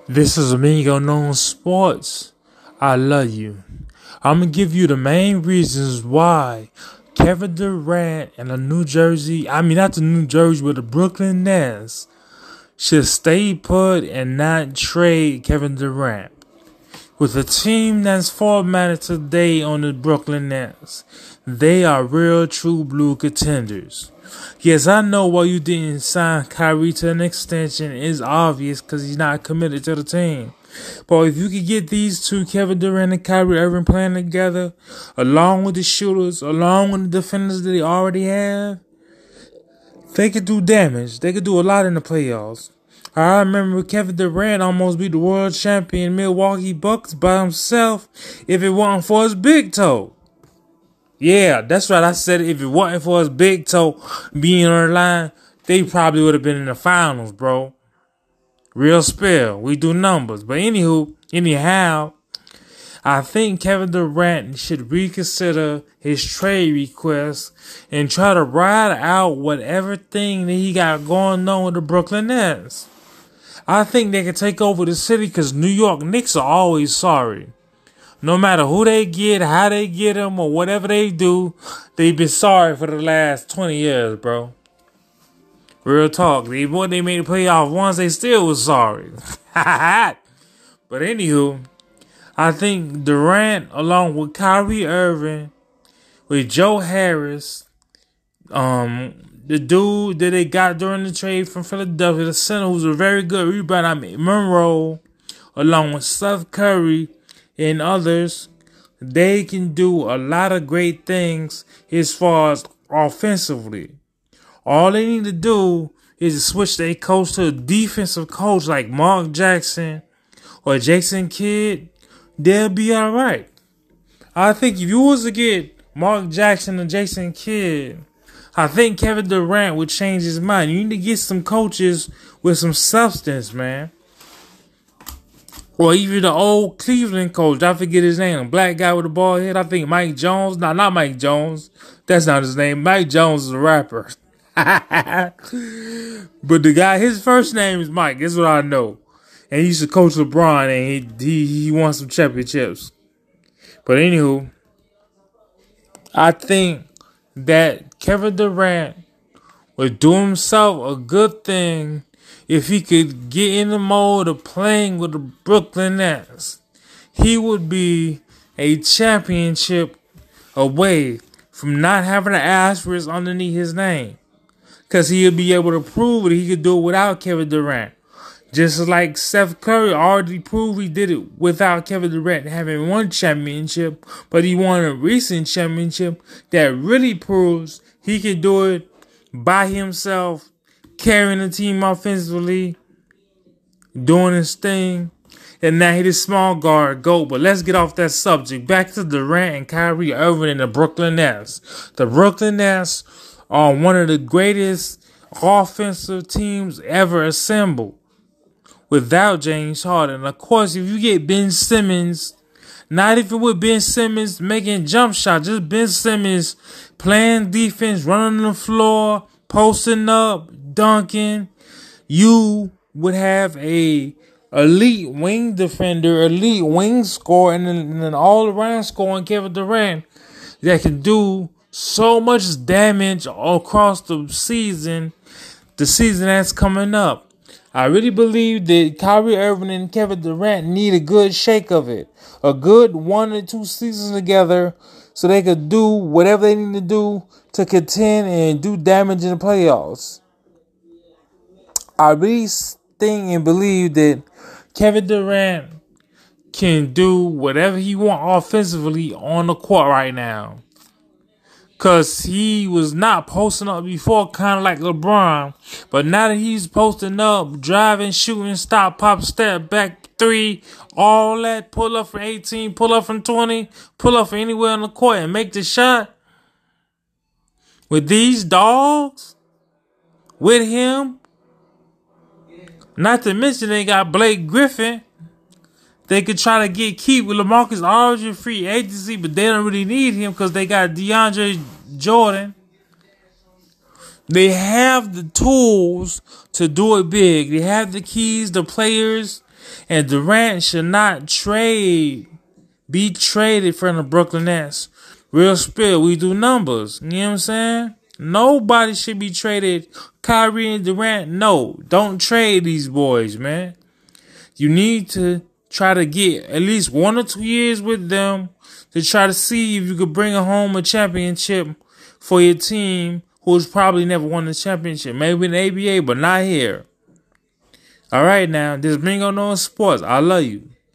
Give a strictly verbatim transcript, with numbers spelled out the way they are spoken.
This is Amigo Known Sports. I love you. I'm going to give you the main reasons why Kevin Durant and the New Jersey, I mean, not the New Jersey, but the Brooklyn Nets should stay put and not trade Kevin Durant. With the team that's formatted today on the Brooklyn Nets, they are real true blue contenders. Yes, I know why you didn't sign Kyrie to an extension is obvious because he's not committed to the team. But if you could get these two, Kevin Durant and Kyrie Irving, playing together, along with the shooters, along with the defenders that they already have, they could do damage. They could do a lot in the playoffs. I remember Kevin Durant almost beat the world champion Milwaukee Bucks by himself if it wasn't for his big toe. Yeah, that's right. I said if it wasn't for his big toe being on the line, they probably would have been in the finals, bro. Real spell. We do numbers. But anywho, anyhow, I think Kevin Durant should reconsider his trade request and try to ride out whatever thing that he got going on with the Brooklyn Nets. I think they can take over the city because New York Knicks are always sorry. No matter who they get, how they get them, or whatever they do, they've been sorry for the last twenty years, bro. Real talk. They, when they made the playoff once, they still was sorry. But anywho, I think Durant, along with Kyrie Irving, with Joe Harris, um, the dude that they got during the trade from Philadelphia, the center who's a very good rebounder, I mean, Monroe, along with Steph Curry and others, they can do a lot of great things as far as offensively. All they need to do is to switch their coach to a defensive coach like Mark Jackson or Jason Kidd. They'll be all right. I think if you was to get Mark Jackson or Jason Kidd, I think Kevin Durant would change his mind. You need to get some coaches with some substance, man. Or even the old Cleveland coach, I forget his name, a black guy with a bald head. I think Mike Jones. No, not Mike Jones. That's not his name. Mike Jones is a rapper. But the guy, his first name is Mike. That's what I know. And he used to coach LeBron, and he he, he won some championships. But anywho, I think that Kevin Durant would do himself a good thing if he could get in the mode of playing with the Brooklyn Nets. He would be a championship away from not having an asterisk underneath his name. Because he'll be able to prove that he could do it without Kevin Durant. Just like Steph Curry already proved he did it without Kevin Durant having one championship. But he won a recent championship that really proves he can do it by himself, carrying the team offensively, doing his thing. And now he's a small guard GOAT. But let's get off that subject. Back to Durant and Kyrie Irving and the Brooklyn Nets. The Brooklyn Nets are one of the greatest offensive teams ever assembled without James Harden. Of course, if you get Ben Simmons, not even with Ben Simmons making jump shots, just Ben Simmons playing defense, running the floor, posting up, dunking, you would have a elite wing defender, elite wing scorer, and an, an all-around scoring Kevin Durant that can do so much damage across the season, the season that's coming up. I really believe that Kyrie Irving and Kevin Durant need a good shake of it. A good one or two seasons together so they could do whatever they need to do to contend and do damage in the playoffs. I really think and believe that Kevin Durant can do whatever he wants offensively on the court right now. Because he was not posting up before, kind of like LeBron. But now that he's posting up, driving, shooting, stop, pop, step, back three, all that, pull up from eighteen, pull up from twenty, pull up from anywhere on the court and make the shot. With these dogs, with him, not to mention they got Blake Griffin. They could try to get keep with LaMarcus Aldridge free agency, but they don't really need him because they got DeAndre Jordan. They have the tools to do it big. They have the keys, the players, And Durant should not trade, be traded from the Brooklyn Nets. Real spill, we do numbers. You know what I'm saying? Nobody should be traded. Kyrie and Durant, no. Don't trade these boys, man. You need to try to get at least one or two years with them to try to see if you could bring home a championship for your team who's probably never won a championship. Maybe in the A B A, but not here. All right, now, this is Bingo Knowing Sports. I love you.